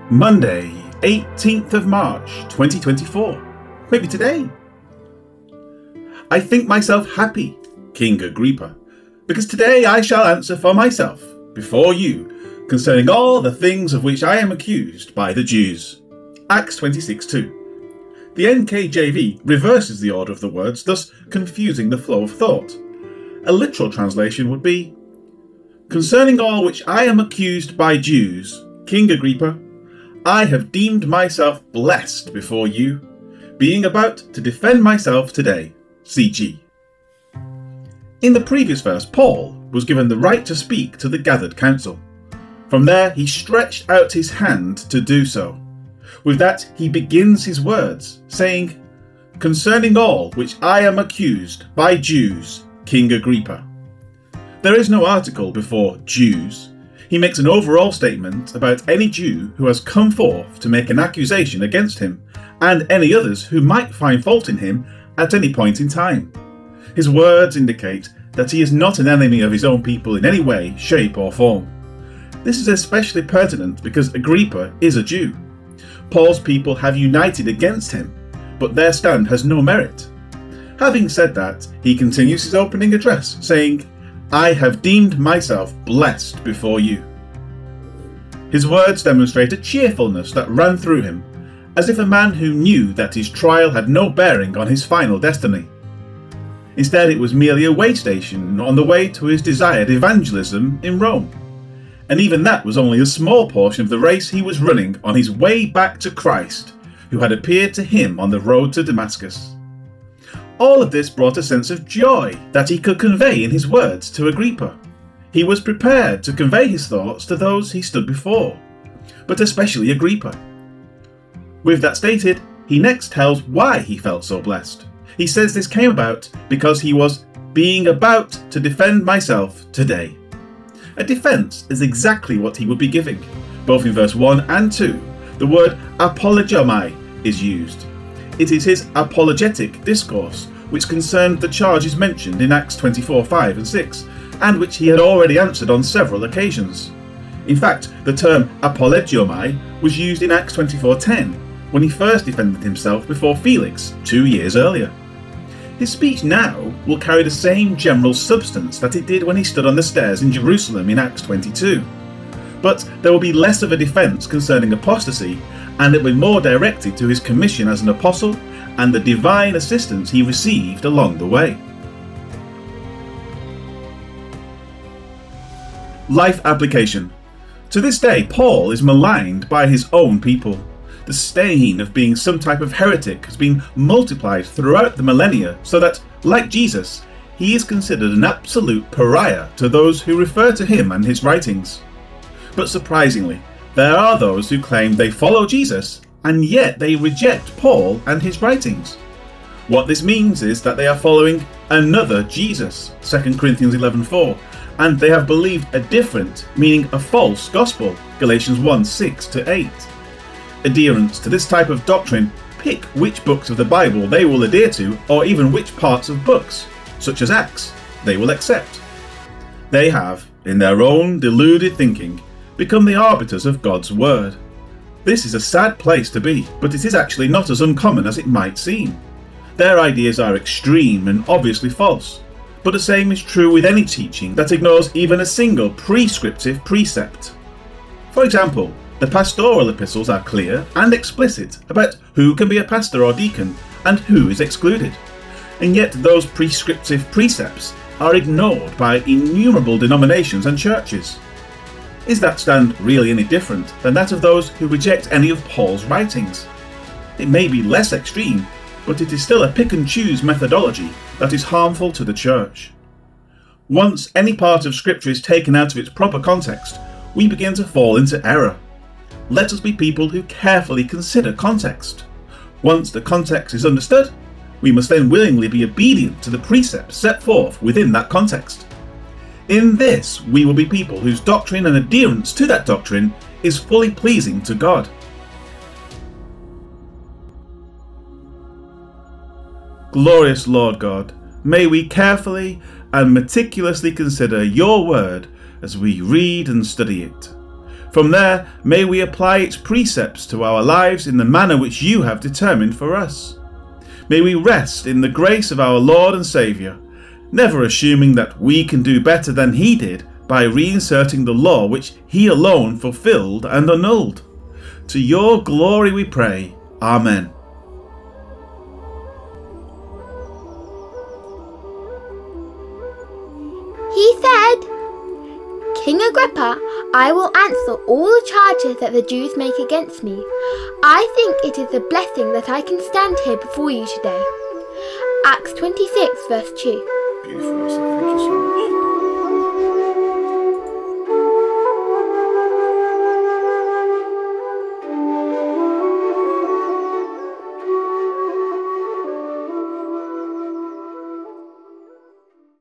Monday, 18th of March, 2024. Maybe today. I think myself happy, King Agrippa, because today I shall answer for myself before you concerning all the things of which I am accused by the Jews. Acts 26:2. The NKJV reverses the order of the words, thus confusing the flow of thought. A literal translation would be, concerning all which I am accused by Jews, King Agrippa, I have deemed myself blessed before you, being about to defend myself today. CG. In the previous verse, Paul was given the right to speak to the gathered council. From there, he stretched out his hand to do so. With that, he begins his words, saying, concerning all which I am accused by Jews, King Agrippa. There is no article before Jews. He makes an overall statement about any Jew who has come forth to make an accusation against him, and any others who might find fault in him at any point in time. His words indicate that he is not an enemy of his own people in any way, shape or form. This is especially pertinent because Agrippa is a Jew. Paul's people have united against him, but their stand has no merit. Having said that, he continues his opening address, saying, I have deemed myself blessed before you. His words demonstrate a cheerfulness that ran through him, as if a man who knew that his trial had no bearing on his final destiny. Instead, it was merely a way station on the way to his desired evangelism in Rome. And even that was only a small portion of the race he was running on his way back to Christ, who had appeared to him on the road to Damascus. All of this brought a sense of joy that he could convey in his words to Agrippa. He was prepared to convey his thoughts to those he stood before, but especially Agrippa. With that stated, he next tells why he felt so blessed. He says this came about because he was being about to defend myself today. A defense is exactly what he would be giving. Both in verse 1 and 2, the word apologomai is used. It is his apologetic discourse, which concerned the charges mentioned in Acts 24:5 and 6, and which he had already answered on several occasions. In fact, the term apologiomai was used in Acts 24:10, when he first defended himself before Felix 2 years earlier. His speech now will carry the same general substance that it did when he stood on the stairs in Jerusalem in Acts 22. But there will be less of a defence concerning apostasy, and it will be more directed to his commission as an apostle and the divine assistance he received along the way. Life application. To this day, Paul is maligned by his own people. The stain of being some type of heretic has been multiplied throughout the millennia so that, like Jesus, he is considered an absolute pariah to those who refer to him and his writings. But surprisingly, there are those who claim they follow Jesus and yet they reject Paul and his writings. What this means is that they are following another Jesus, 2 Corinthians 11:4, and they have believed a different, meaning a false gospel, Galatians 1:6-8. Adherents to this type of doctrine pick which books of the Bible they will adhere to, or even which parts of books, such as Acts, they will accept. They have, in their own deluded thinking, become the arbiters of God's word. This is a sad place to be, but it is actually not as uncommon as it might seem. Their ideas are extreme and obviously false, but the same is true with any teaching that ignores even a single prescriptive precept. For example, the pastoral epistles are clear and explicit about who can be a pastor or deacon and who is excluded, and yet those prescriptive precepts are ignored by innumerable denominations and churches. Is that stand really any different than that of those who reject any of Paul's writings? It may be less extreme, but it is still a pick and choose methodology that is harmful to the church. Once any part of Scripture is taken out of its proper context, we begin to fall into error. Let us be people who carefully consider context. Once the context is understood, we must then willingly be obedient to the precepts set forth within that context. In this, we will be people whose doctrine and adherence to that doctrine is fully pleasing to God. Glorious Lord God, may we carefully and meticulously consider your word as we read and study it. From there, may we apply its precepts to our lives in the manner which you have determined for us. May we rest in the grace of our Lord and Saviour, never assuming that we can do better than he did by reinserting the law which he alone fulfilled and annulled. To your glory we pray. Amen. He said, King Agrippa, I will answer all the charges that the Jews make against me. I think it is a blessing that I can stand here before you today. Acts 26 verse 2. Beautiful, Russell. Thank you so much.